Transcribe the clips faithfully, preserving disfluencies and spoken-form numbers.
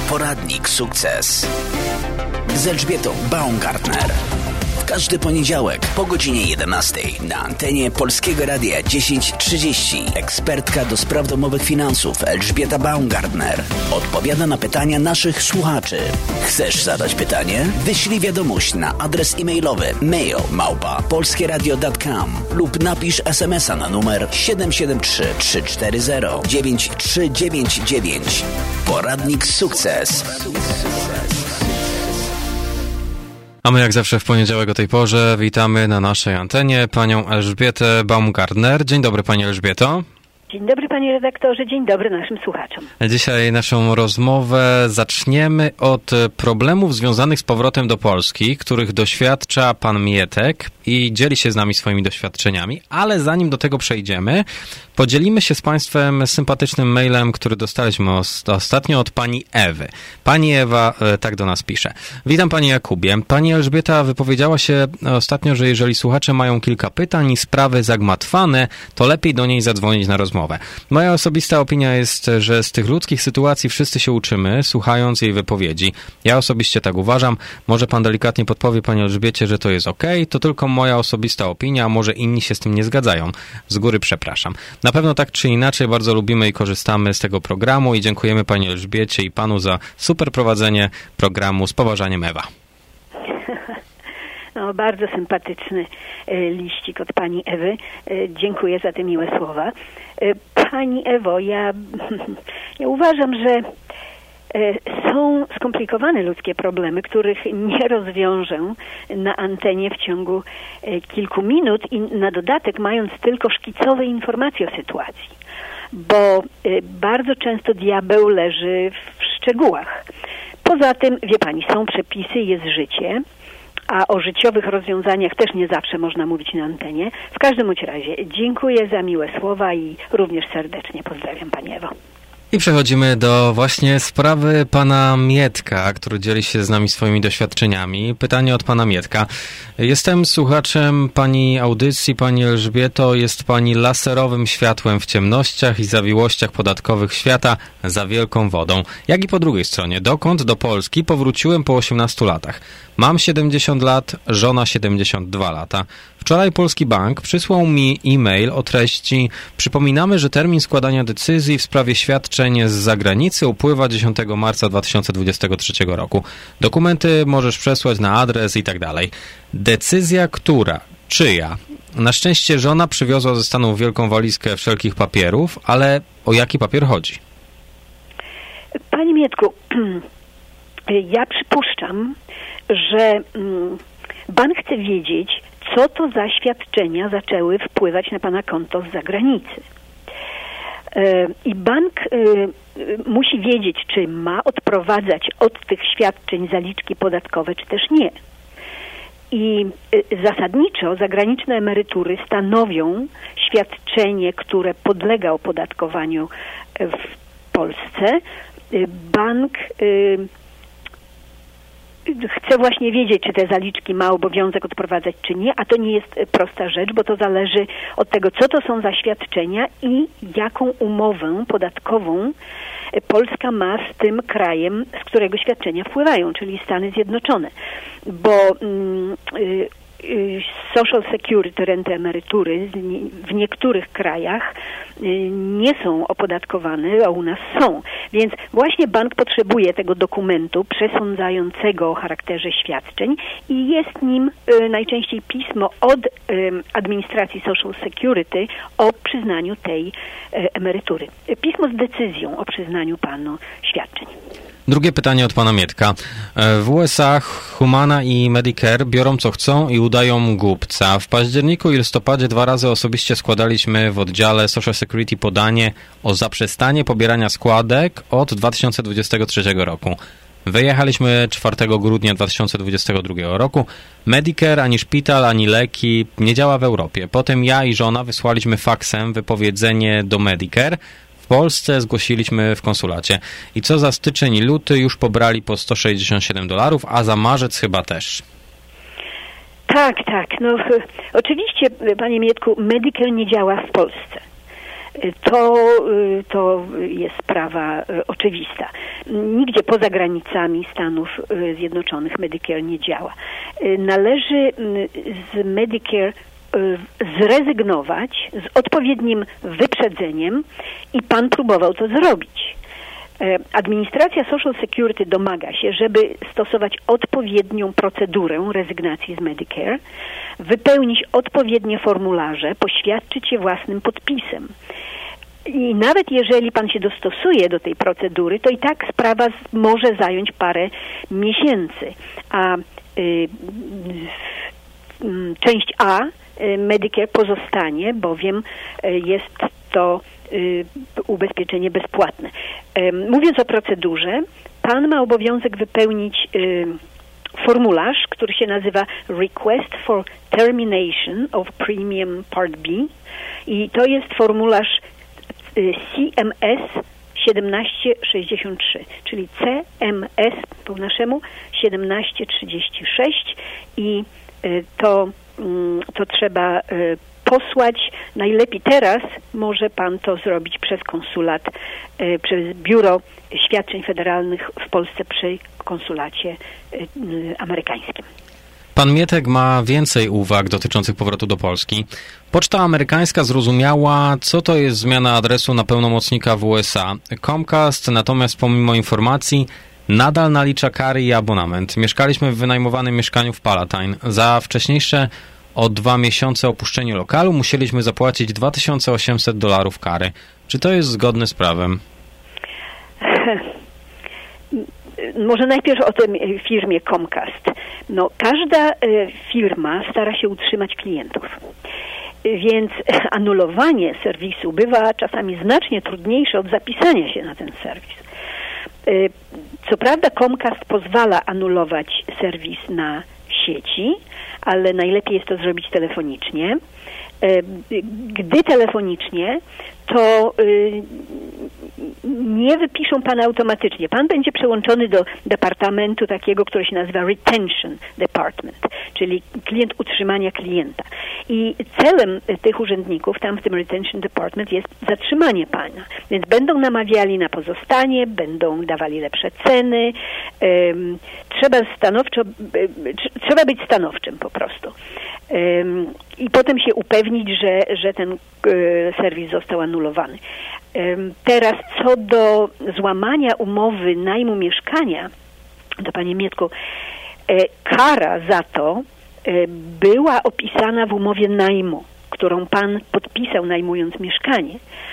Poradnik Sukces z Elżbietą Baumgartner. Każdy poniedziałek po godzinie jedenastej na antenie Polskiego Radia dziesięć trzydzieści ekspertka do spraw domowych finansów Elżbieta Baumgartner odpowiada na pytania naszych słuchaczy. Chcesz zadać pytanie? Wyślij wiadomość na adres e-mailowy mail małpa polskieradio kropka com lub napisz es em es a na numer siedem siedem trzy trzy cztery zero dziewięć trzy dziewięć dziewięć. Poradnik Sukces. A my jak zawsze w poniedziałek o tej porze witamy na naszej antenie panią Elżbietę Baumgartner. Dzień dobry pani Elżbieto. Dzień dobry panie redaktorze, dzień dobry naszym słuchaczom. Dzisiaj naszą rozmowę zaczniemy od problemów związanych z powrotem do Polski, których doświadcza pan Mietek i dzieli się z nami swoimi doświadczeniami, ale zanim do tego przejdziemy, podzielimy się z państwem sympatycznym mailem, który dostaliśmy ostatnio od pani Ewy. Pani Ewa tak do nas pisze. Witam pani Jakubie. Pani Elżbieta wypowiedziała się ostatnio, że jeżeli słuchacze mają kilka pytań i sprawy zagmatwane, to lepiej do niej zadzwonić na rozmowę. Moja osobista opinia jest, że z tych ludzkich sytuacji wszyscy się uczymy, słuchając jej wypowiedzi. Ja osobiście tak uważam. Może pan delikatnie podpowie pani Elżbiecie, że to jest okej. To tylko moja osobista opinia, a może inni się z tym nie zgadzają. Z góry przepraszam. Na pewno tak czy inaczej bardzo lubimy i korzystamy z tego programu i dziękujemy pani Elżbiecie i panu za super prowadzenie programu z poważaniem Ewa. No, bardzo sympatyczny liścik od pani Ewy. Dziękuję za te miłe słowa. Pani Ewo, ja, ja uważam, że są skomplikowane ludzkie problemy, których nie rozwiążę na antenie w ciągu kilku minut i na dodatek mając tylko szkicowe informacje o sytuacji. Bo bardzo często diabeł leży w szczegółach. Poza tym, wie pani, są przepisy, jest życie, a o życiowych rozwiązaniach też nie zawsze można mówić na antenie. W każdym bądź razie dziękuję za miłe słowa i również serdecznie pozdrawiam pani Ewo. I przechodzimy do właśnie sprawy pana Mietka, który dzieli się z nami swoimi doświadczeniami. Pytanie od pana Mietka. Jestem słuchaczem pani audycji, pani Elżbieto. Jest pani laserowym światłem w ciemnościach i zawiłościach podatkowych świata za wielką wodą. Jak i po drugiej stronie. Dokąd? Do Polski powróciłem po osiemnastu latach. Mam siedemdziesiąt lat, żona siedemdziesiąt dwa lata. Wczoraj Polski Bank przysłał mi e-mail o treści: przypominamy, że termin składania decyzji w sprawie świadczeń z zagranicy upływa dziesiątego marca dwa tysiące dwudziestego trzeciego roku. Dokumenty możesz przesłać na adres i tak dalej. Decyzja która? Czyja? Na szczęście żona przywiozła ze Stanów wielką walizkę wszelkich papierów, ale o jaki papier chodzi? Panie Mietku, ja przypuszczam, że bank chce wiedzieć, co to za świadczenia zaczęły wpływać na pana konto z zagranicy. I bank musi wiedzieć, czy ma odprowadzać od tych świadczeń zaliczki podatkowe, czy też nie. I zasadniczo zagraniczne emerytury stanowią świadczenie, które podlega opodatkowaniu w Polsce. Bank chce właśnie wiedzieć, czy te zaliczki ma obowiązek odprowadzać, czy nie, a to nie jest prosta rzecz, bo to zależy od tego, co to są za świadczenia i jaką umowę podatkową Polska ma z tym krajem, z którego świadczenia wpływają, czyli Stany Zjednoczone. Bo mm, y, Social Security, renty emerytury w niektórych krajach nie są opodatkowane, a u nas są. Więc właśnie bank potrzebuje tego dokumentu przesądzającego o charakterze świadczeń i jest nim najczęściej pismo od administracji Social Security o przyznaniu tej emerytury. Pismo z decyzją o przyznaniu panu świadczeń. Drugie pytanie od pana Mietka. W U S A Humana i Medicare biorą co chcą i udają głupca. W październiku i listopadzie dwa razy osobiście składaliśmy w oddziale Social Security podanie o zaprzestanie pobierania składek od dwa tysiące dwudziestego trzeciego roku. Wyjechaliśmy czwartego grudnia dwa tysiące dwudziestego drugiego roku. Medicare, ani szpital, ani leki nie działa w Europie. Potem ja i żona wysłaliśmy faksem wypowiedzenie do Medicare. W Polsce zgłosiliśmy w konsulacie. I co za styczeń i luty już pobrali po sto sześćdziesiąt siedem dolarów, a za marzec chyba też. Tak, tak. No, oczywiście, panie Mietku, Medicare nie działa w Polsce. to, to jest sprawa oczywista. Nigdzie poza granicami Stanów Zjednoczonych Medicare nie działa. Należy z Medicare zrezygnować z odpowiednim wyprzedzeniem i pan próbował to zrobić. Administracja Social Security domaga się, żeby stosować odpowiednią procedurę rezygnacji z Medicare, wypełnić odpowiednie formularze, poświadczyć je własnym podpisem. I nawet jeżeli pan się dostosuje do tej procedury, to i tak sprawa może zająć parę miesięcy. A y, y, część A y, Medicare pozostanie, bowiem y, jest to y, ubezpieczenie bezpłatne. Y, mówiąc o procedurze, pan ma obowiązek wypełnić y, formularz, który się nazywa Request for Termination of Premium Part B i to jest formularz C M S siedemnaście sześćdziesiąt trzy, czyli C M S po naszemu siedemnaście trzydzieści sześć i to, to trzeba posłać. Najlepiej teraz może pan to zrobić przez konsulat, przez Biuro Świadczeń Federalnych w Polsce przy konsulacie amerykańskim. Pan Mietek ma więcej uwag dotyczących powrotu do Polski. Poczta amerykańska zrozumiała, co to jest zmiana adresu na pełnomocnika w U S A. Comcast natomiast pomimo informacji nadal nalicza kary i abonament. Mieszkaliśmy w wynajmowanym mieszkaniu w Palatine. Za wcześniejsze o dwa miesiące opuszczenie lokalu musieliśmy zapłacić dwa tysiące osiemset dolarów kary. Czy to jest zgodne z prawem? Może najpierw o tej firmie Comcast. No, każda firma stara się utrzymać klientów, więc anulowanie serwisu bywa czasami znacznie trudniejsze od zapisania się na ten serwis. Co prawda Comcast pozwala anulować serwis na sieci, ale najlepiej jest to zrobić telefonicznie. Gdy telefonicznie, to nie wypiszą pana automatycznie. Pan będzie przełączony do departamentu takiego, który się nazywa Retention Department, czyli klient utrzymania klienta. I celem tych urzędników tam w tym Retention Department jest zatrzymanie pana. Więc będą namawiali na pozostanie, będą dawali lepsze ceny. Um, trzeba stanowczo, trzeba być stanowczym po prostu. Um, I potem się upewnić, że, że ten serwis został anulowany. Teraz co do złamania umowy najmu mieszkania, to panie Mietku, kara za to była opisana w umowie najmu, którą pan podpisał najmując mieszkanie.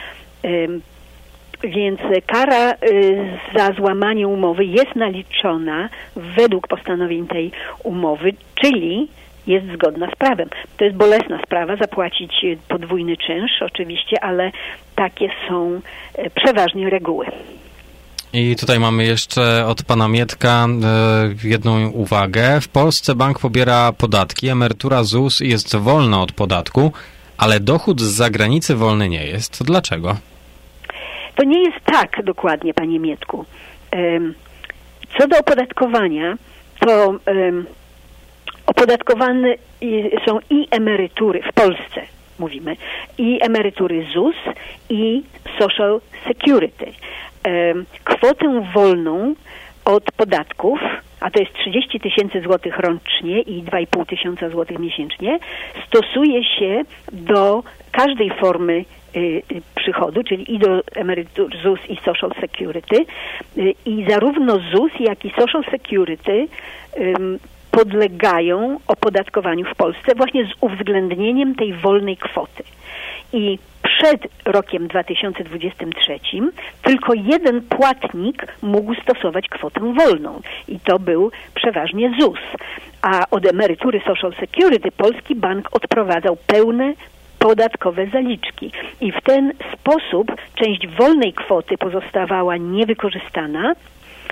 Więc kara za złamanie umowy jest naliczona według postanowień tej umowy, czyli jest zgodna z prawem. To jest bolesna sprawa, zapłacić podwójny czynsz oczywiście, ale takie są przeważnie reguły. I tutaj mamy jeszcze od pana Mietka jedną uwagę. W Polsce bank pobiera podatki, emerytura Z U S jest wolna od podatku, ale dochód z zagranicy wolny nie jest. Dlaczego? To nie jest tak dokładnie, panie Mietku. Co do opodatkowania, to opodatkowane są i emerytury w Polsce, mówimy, i emerytury Z U S i Social Security. Kwotę wolną od podatków, a to jest trzydzieści tysięcy złotych rocznie i dwa i pół tysiąca złotych miesięcznie, stosuje się do każdej formy przychodu, czyli i do emerytur Z U S i Social Security. I zarówno Z U S, jak i Social Security podlegają opodatkowaniu w Polsce właśnie z uwzględnieniem tej wolnej kwoty. I przed rokiem dwa tysiące dwudziestym trzecim tylko jeden płatnik mógł stosować kwotę wolną i to był przeważnie Z U S. A od emerytury Social Security polski bank odprowadzał pełne podatkowe zaliczki. I w ten sposób część wolnej kwoty pozostawała niewykorzystana,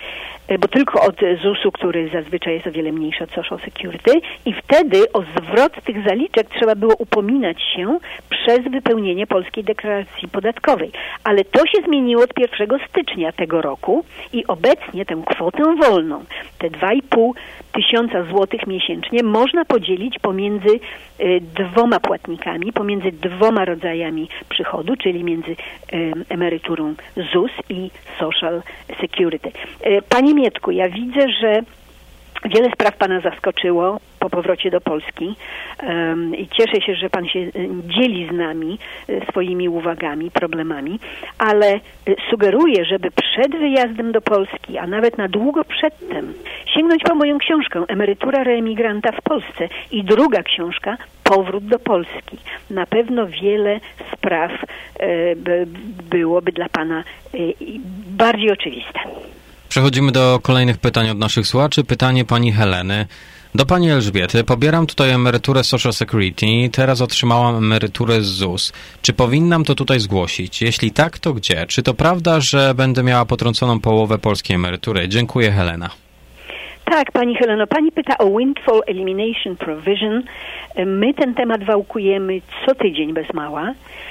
bo tylko od zusu, który zazwyczaj jest o wiele mniejszy od Social Security, i wtedy o zwrot tych zaliczek trzeba było upominać się przez wypełnienie polskiej deklaracji podatkowej. Ale to się zmieniło od pierwszego stycznia tego roku i obecnie tę kwotę wolną, te dwa i pół tysiąca złotych miesięcznie, można podzielić pomiędzy y, dwoma płatnikami, pomiędzy dwoma rodzajami przychodu, czyli między y, emeryturą Z U S i Social Security. Y, Panie Mietku, ja widzę, że wiele spraw Pana zaskoczyło po powrocie do Polski um, i cieszę się, że Pan się dzieli z nami swoimi uwagami, problemami, ale sugeruję, żeby przed wyjazdem do Polski, a nawet na długo przedtem, sięgnąć po moją książkę Emerytura reemigranta w Polsce i druga książka Powrót do Polski. Na pewno wiele spraw e, by, byłoby dla Pana e, bardziej oczywiste. Przechodzimy do kolejnych pytań od naszych słuchaczy. Pytanie pani Heleny. Do pani Elżbiety. Pobieram tutaj emeryturę Social Security. Teraz otrzymałam emeryturę z Z U S. Czy powinnam to tutaj zgłosić? Jeśli tak, to gdzie? Czy to prawda, że będę miała potrąconą połowę polskiej emerytury? Dziękuję, Helena. Tak, pani Heleno, pani pyta o Windfall Elimination Provision. My ten temat wałkujemy co tydzień bez mała.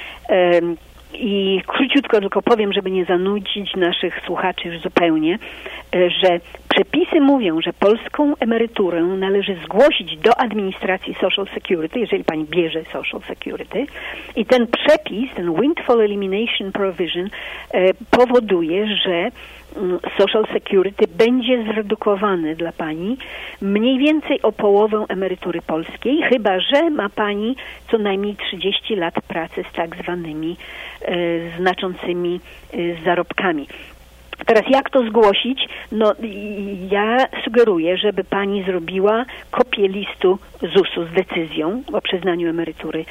I króciutko tylko powiem, żeby nie zanudzić naszych słuchaczy już zupełnie, że przepisy mówią, że polską emeryturę należy zgłosić do administracji Social Security, jeżeli pani bierze Social Security. I ten przepis, ten Windfall Elimination Provision powoduje, że Social Security będzie zredukowany dla pani mniej więcej o połowę emerytury polskiej, chyba że ma pani co najmniej trzydzieści lat pracy z tak zwanymi e, znaczącymi e, zarobkami. Teraz jak to zgłosić? No ja sugeruję, żeby pani zrobiła kopię listu Z U S-u z decyzją o przyznaniu emerytury.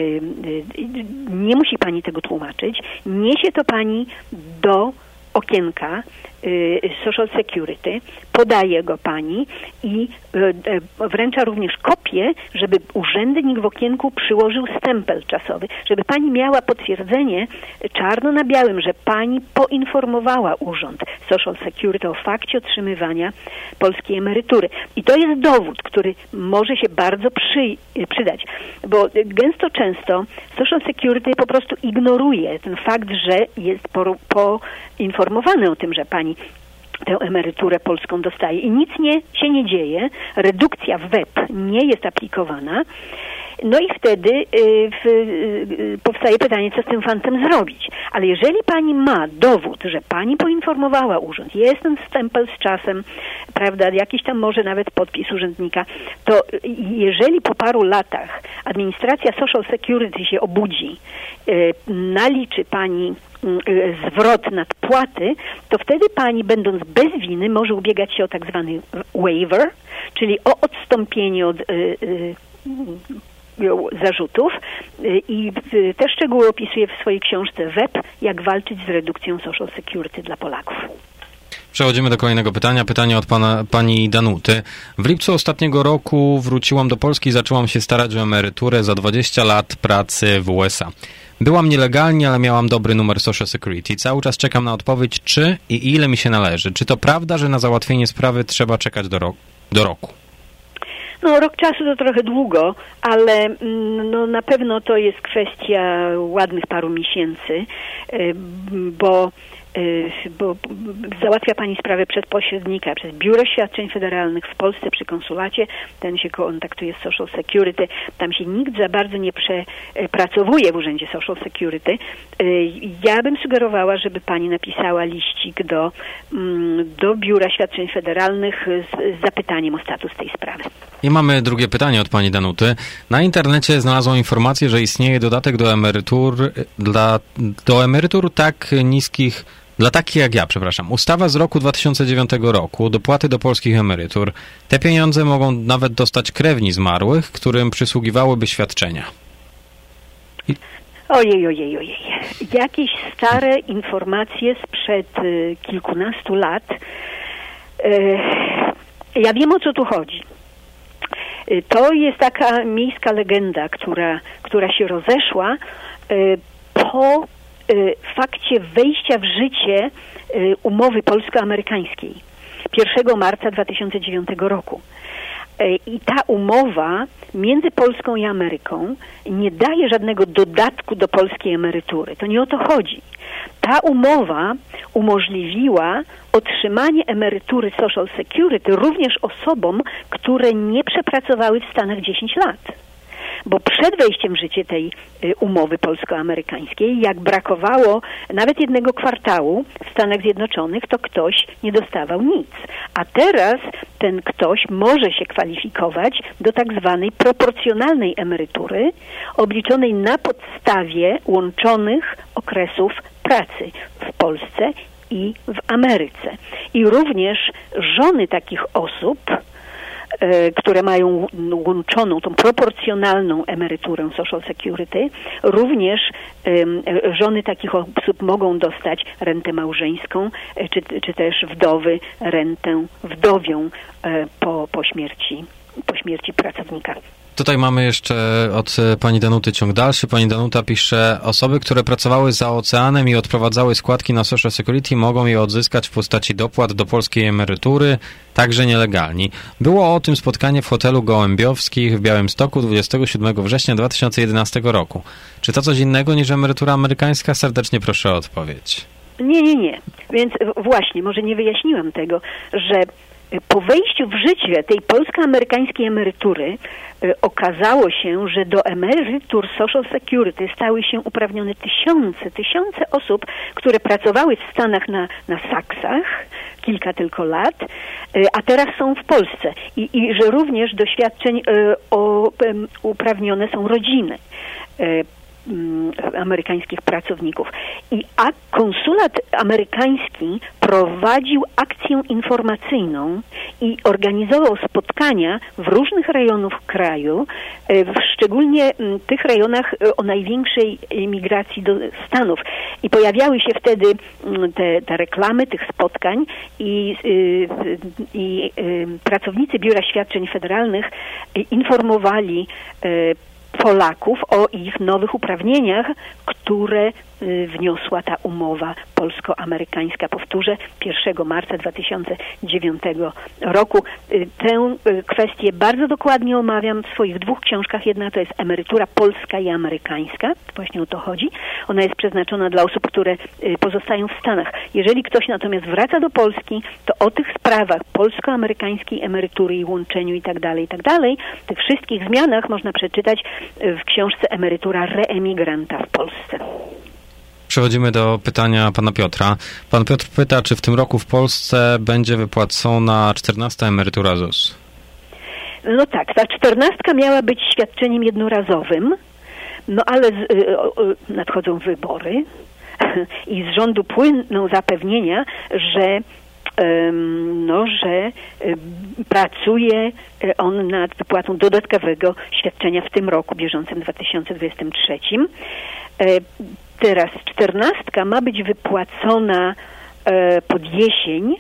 Nie musi pani tego tłumaczyć. Niesie to pani do okienka Social Security, podaje go pani i wręcza również kopię, żeby urzędnik w okienku przyłożył stempel czasowy, żeby pani miała potwierdzenie czarno na białym, że pani poinformowała urząd Social Security o fakcie otrzymywania polskiej emerytury. I to jest dowód, który może się bardzo przy, przydać, bo gęsto często Social Security po prostu ignoruje ten fakt, że jest poinformowany o tym, że pani tę emeryturę polską dostaje i nic nie, się nie dzieje, redukcja w W E P nie jest aplikowana, no i wtedy y, w, y, powstaje pytanie, co z tym fantem zrobić. Ale jeżeli pani ma dowód, że pani poinformowała urząd, jest ten stempel z czasem, prawda, jakiś tam może nawet podpis urzędnika, to jeżeli po paru latach administracja Social Security się obudzi, y, naliczy pani zwrot nadpłaty, to wtedy pani, będąc bez winy, może ubiegać się o tak zwany waiver, czyli o odstąpienie od y, y, zarzutów i te szczegóły opisuje w swojej książce W E P, jak walczyć z redukcją Social Security dla Polaków. Przechodzimy do kolejnego pytania. Pytanie od pana, pani Danuty. W lipcu ostatniego roku wróciłam do Polski i zaczęłam się starać o emeryturę za dwadzieścia lat pracy w U S A. Byłam nielegalnie, ale miałam dobry numer Social Security. Cały czas czekam na odpowiedź, czy i ile mi się należy. Czy to prawda, że na załatwienie sprawy trzeba czekać do, ro- do roku? No, rok czasu to trochę długo, ale no, na pewno to jest kwestia ładnych paru miesięcy, bo bo załatwia pani sprawę przez pośrednika, przez Biuro Świadczeń Federalnych w Polsce przy konsulacie, ten się kontaktuje z Social Security, tam się nikt za bardzo nie przepracowuje w Urzędzie Social Security. Ja bym sugerowała, żeby pani napisała liścik do, do Biura Świadczeń Federalnych z zapytaniem o status tej sprawy. I mamy drugie pytanie od pani Danuty. Na internecie znalazłam informację, że istnieje dodatek do emerytur dla, do emerytur tak niskich, dla takich jak ja, przepraszam. Ustawa z roku dwa tysiące dziewiątego roku, dopłaty do polskich emerytur. Te pieniądze mogą nawet dostać krewni zmarłych, którym przysługiwałyby świadczenia. I... Ojej, ojej, ojej. Jakieś stare informacje sprzed y, kilkunastu lat. Y, ja wiem, o co tu chodzi. Y, to jest taka miejska legenda, która, która się rozeszła y, po y, fakcie wejścia w życie y, umowy polsko-amerykańskiej. pierwszego marca dwa tysiące dziewiątego roku. I ta umowa między Polską i Ameryką nie daje żadnego dodatku do polskiej emerytury. To nie o to chodzi. Ta umowa umożliwiła otrzymanie emerytury Social Security również osobom, które nie przepracowały w Stanach dziesięć lat. Bo przed wejściem w życie tej umowy polsko-amerykańskiej, jak brakowało nawet jednego kwartału w Stanach Zjednoczonych, to ktoś nie dostawał nic. A teraz ten ktoś może się kwalifikować do tak zwanej proporcjonalnej emerytury, obliczonej na podstawie łączonych okresów pracy w Polsce i w Ameryce. I również żony takich osób, które mają łączoną, tą proporcjonalną emeryturę Social Security, również um, żony takich osób mogą dostać rentę małżeńską, czy, czy też wdowy rentę wdowią po, po śmierci, po śmierci pracownika. Tutaj mamy jeszcze od pani Danuty ciąg dalszy. Pani Danuta pisze, osoby, które pracowały za oceanem i odprowadzały składki na Social Security, mogą je odzyskać w postaci dopłat do polskiej emerytury, także nielegalni. Było o tym spotkanie w hotelu Gołębiowskich w Białymstoku dwudziestego siódmego września dwa tysiące jedenastego roku. Czy to coś innego niż emerytura amerykańska? Serdecznie proszę o odpowiedź. Nie, nie, nie. Więc właśnie, może nie wyjaśniłam tego, że po wejściu w życie tej polsko-amerykańskiej emerytury y, okazało się, że do emerytur Social Security stały się uprawnione tysiące, tysiące osób, które pracowały w Stanach na, na saksach kilka tylko lat, y, a teraz są w Polsce. I, i że również do świadczeń y, o, y, uprawnione są rodziny y, amerykańskich pracowników. I a konsulat amerykański prowadził akcję informacyjną i organizował spotkania w różnych rejonach kraju, w szczególnie tych rejonach o największej migracji do Stanów. I pojawiały się wtedy te, te reklamy tych spotkań i, i, i pracownicy Biura Świadczeń Federalnych informowali Polaków o ich nowych uprawnieniach, które wniosła ta umowa polsko-amerykańska. Powtórzę, pierwszego marca dwa tysiące dziewiątego roku. Tę kwestię bardzo dokładnie omawiam w swoich dwóch książkach. Jedna to jest emerytura polska i amerykańska. Właśnie o to chodzi. Ona jest przeznaczona dla osób, które pozostają w Stanach. Jeżeli ktoś natomiast wraca do Polski, to o tych sprawach polsko-amerykańskiej emerytury i łączeniu i tak dalej, i tak dalej, tych wszystkich zmianach można przeczytać w książce Emerytura reemigranta w Polsce. Przechodzimy do pytania pana Piotra. Pan Piotr pyta, czy w tym roku w Polsce będzie wypłacona czternasta emerytura Z U S? No tak, ta czternastka miała być świadczeniem jednorazowym, no ale z, y, y, nadchodzą wybory i z rządu płyną zapewnienia, że no, że pracuje on nad wypłatą dodatkowego świadczenia w tym roku bieżącym dwa tysiące dwudziestym trzecim. Teraz czternastka ma być wypłacona pod jesień,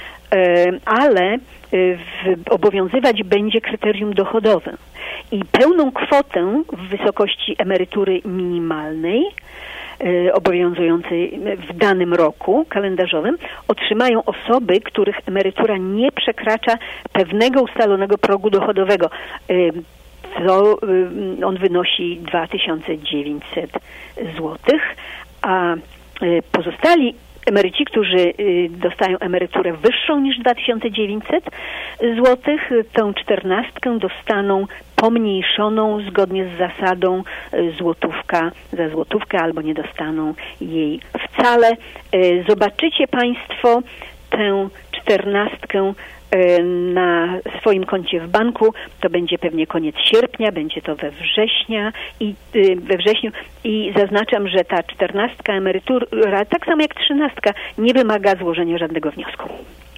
ale obowiązywać będzie kryterium dochodowe. I pełną kwotę w wysokości emerytury minimalnej obowiązującej w danym roku kalendarzowym otrzymają osoby, których emerytura nie przekracza pewnego ustalonego progu dochodowego. To on wynosi dwa tysiące dziewięćset złotych, a pozostali emeryci, którzy dostają emeryturę wyższą niż dwa tysiące dziewięćset złotych, tą czternastkę dostaną pomniejszoną zgodnie z zasadą złotówka za złotówkę, albo nie dostaną jej wcale. Zobaczycie Państwo tę czternastkę na swoim koncie w banku. To będzie pewnie koniec sierpnia, będzie to we września i we wrześniu i zaznaczam, że ta czternastka emerytura, tak samo jak trzynastka, nie wymaga złożenia żadnego wniosku.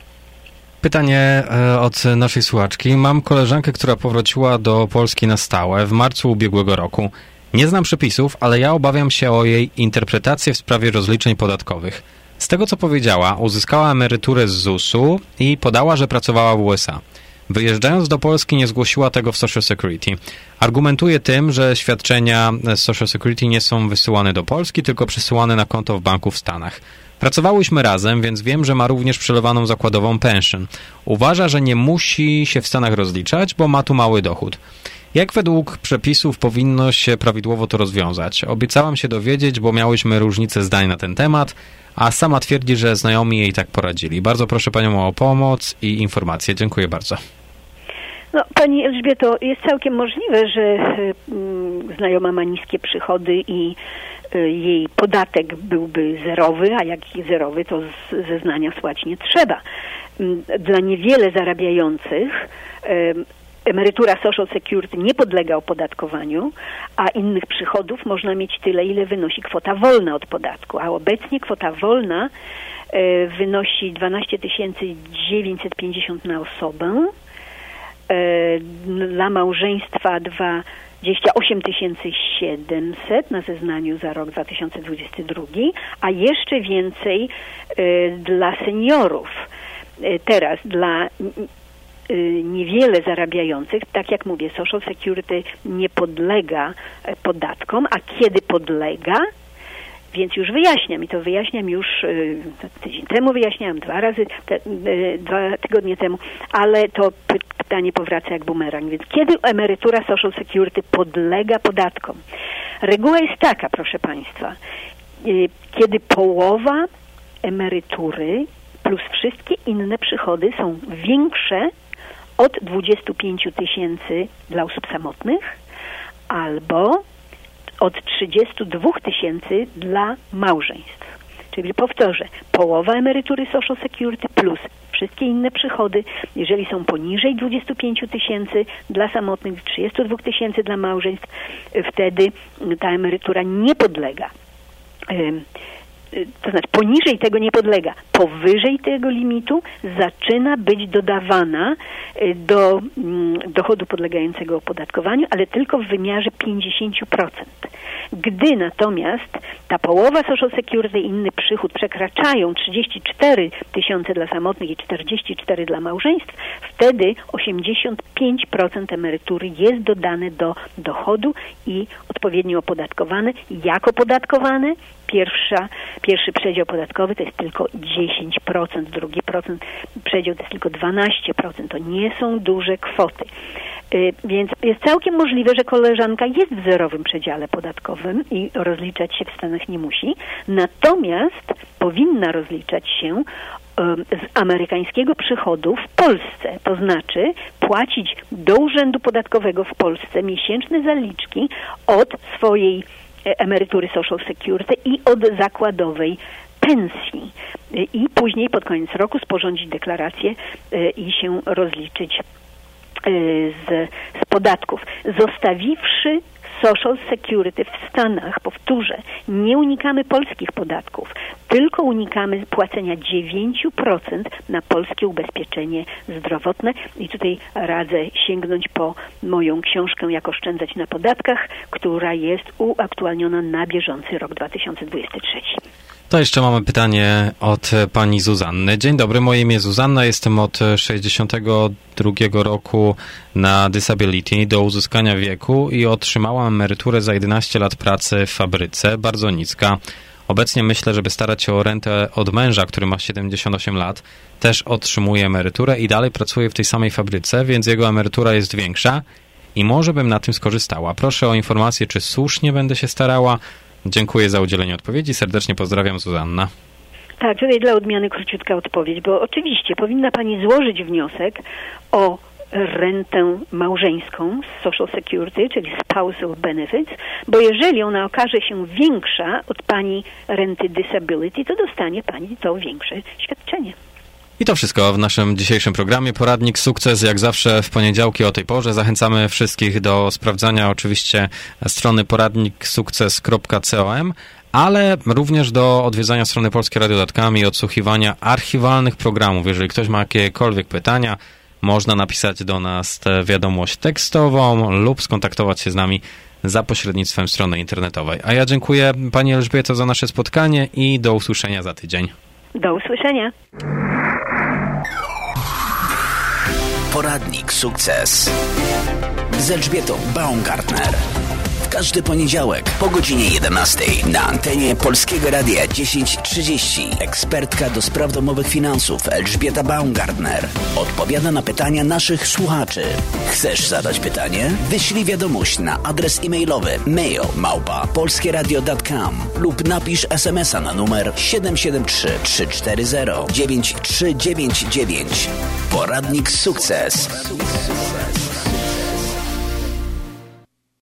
Pytanie od naszej słuchaczki. Mam koleżankę, która powróciła do Polski na stałe w marcu ubiegłego roku. Nie znam przepisów, ale ja obawiam się o jej interpretację w sprawie rozliczeń podatkowych. Z tego, co powiedziała, uzyskała emeryturę z Z U S-u i podała, że pracowała w U S A. Wyjeżdżając do Polski nie zgłosiła tego w Social Security. Argumentuje tym, że świadczenia z Social Security nie są wysyłane do Polski, tylko przesyłane na konto w banku w Stanach. Pracowałyśmy razem, więc wiem, że ma również przelewaną zakładową pension. Uważa, że nie musi się w Stanach rozliczać, bo ma tu mały dochód. Jak według przepisów powinno się prawidłowo to rozwiązać? Obiecałam się dowiedzieć, bo miałyśmy różnice zdań na ten temat, a sama twierdzi, że znajomi jej tak poradzili. Bardzo proszę Panią o pomoc i informacje. Dziękuję bardzo. No, Pani Elżbieto, jest całkiem możliwe, że y, znajoma ma niskie przychody i y, jej podatek byłby zerowy, a jak zerowy, to z, zeznania słać nie trzeba. Y, dla niewiele zarabiających y, emerytura Social Security nie podlega opodatkowaniu, a innych przychodów można mieć tyle, ile wynosi kwota wolna od podatku. A obecnie kwota wolna y, wynosi dwanaście tysięcy dziewięćset pięćdziesiąt na osobę, dla małżeństwa dwadzieścia osiem tysięcy siedemset na zeznaniu za rok dwa tysiące dwudziesty drugi, a jeszcze więcej dla seniorów. Teraz dla niewiele zarabiających, tak jak mówię, Social Security nie podlega podatkom, a kiedy podlega, więc już wyjaśniam i to wyjaśniam już y, tydzień temu wyjaśniałam, dwa razy, te, y, dwa tygodnie temu, ale to pytanie powraca jak bumerang. Więc kiedy emerytura Social Security podlega podatkom? Reguła jest taka, proszę Państwa, y, kiedy połowa emerytury plus wszystkie inne przychody są większe od dwudziestu pięciu tysięcy dla osób samotnych albo od trzydziestu dwóch tysięcy dla małżeństw. Czyli powtórzę, połowa emerytury Social Security plus wszystkie inne przychody, jeżeli są poniżej dwudziestu pięciu tysięcy dla samotnych, trzydziestu dwóch tysięcy dla małżeństw, wtedy ta emerytura nie podlega. To znaczy poniżej tego nie podlega. Powyżej tego limitu zaczyna być dodawana do dochodu podlegającego opodatkowaniu, ale tylko w wymiarze pięćdziesiąt procent. Gdy natomiast ta połowa Social Security i inny przychód przekraczają trzydzieści cztery tysiące dla samotnych i czterdzieści cztery dla małżeństw, wtedy osiemdziesiąt pięć procent emerytury jest dodane do dochodu i odpowiednio opodatkowane. Jak opodatkowane? Pierwsza, pierwszy przedział podatkowy to jest tylko dziesięć procent, drugi procent przedział to jest tylko dwanaście procent. To nie są duże kwoty. Yy, więc jest całkiem możliwe, że koleżanka jest w zerowym przedziale podatkowym i rozliczać się w Stanach nie musi. Natomiast powinna rozliczać się yy, z amerykańskiego przychodu w Polsce. To znaczy płacić do urzędu podatkowego w Polsce miesięczne zaliczki od swojej emerytury Social Security i od zakładowej pensji. I później pod koniec roku sporządzić deklarację i się rozliczyć z, z podatków. Zostawiwszy Social Security w Stanach, powtórzę, nie unikamy polskich podatków, tylko unikamy płacenia dziewięć procent na polskie ubezpieczenie zdrowotne. I tutaj radzę sięgnąć po moją książkę Jak oszczędzać na podatkach, która jest uaktualniona na bieżący rok dwa tysiące dwudziesty trzeci. To jeszcze mamy pytanie od pani Zuzanny. Dzień dobry, moje imię Zuzanna, jestem od sześćdziesiątego drugiego roku na disability do uzyskania wieku i otrzymałam emeryturę za jedenaście lat pracy w fabryce, bardzo niska. Obecnie myślę, żeby starać się o rentę od męża, który ma siedemdziesiąt osiem lat, też otrzymuje emeryturę i dalej pracuje w tej samej fabryce, więc jego emerytura jest większa i może bym na tym skorzystała. Proszę o informację, czy słusznie będę się starała. Dziękuję za udzielenie odpowiedzi. Serdecznie pozdrawiam, Zuzanna. Tak, tutaj dla odmiany króciutka odpowiedź, bo oczywiście powinna Pani złożyć wniosek o rentę małżeńską z Social Security, czyli spousal benefits, bo jeżeli ona okaże się większa od Pani renty disability, to dostanie Pani to większe świadczenie. I to wszystko w naszym dzisiejszym programie. Poradnik Sukces, jak zawsze w poniedziałki o tej porze. Zachęcamy wszystkich do sprawdzania oczywiście strony poradnik sukces kropka com, ale również do odwiedzania strony polskie radio kropka com i odsłuchiwania archiwalnych programów. Jeżeli ktoś ma jakiekolwiek pytania, można napisać do nas tę wiadomość tekstową lub skontaktować się z nami za pośrednictwem strony internetowej. A ja dziękuję Pani Elżbieto za nasze spotkanie i do usłyszenia za tydzień. Do usłyszenia. Poradnik Sukces z Elżbietą Baumgartner. W każdy poniedziałek po godzinie jedenastej na antenie Polskiego Radia dziesięć trzydzieści. Ekspertka do spraw domowych finansów Elżbieta Baumgartner odpowiada na pytania naszych słuchaczy. Chcesz zadać pytanie? Wyślij wiadomość na adres e-mailowy mail małpa polskieradio kropka com lub napisz es em es a na numer siedem siedem trzy, trzy cztery zero, dziewięć trzy dziewięć dziewięć. Poradnik Sukces.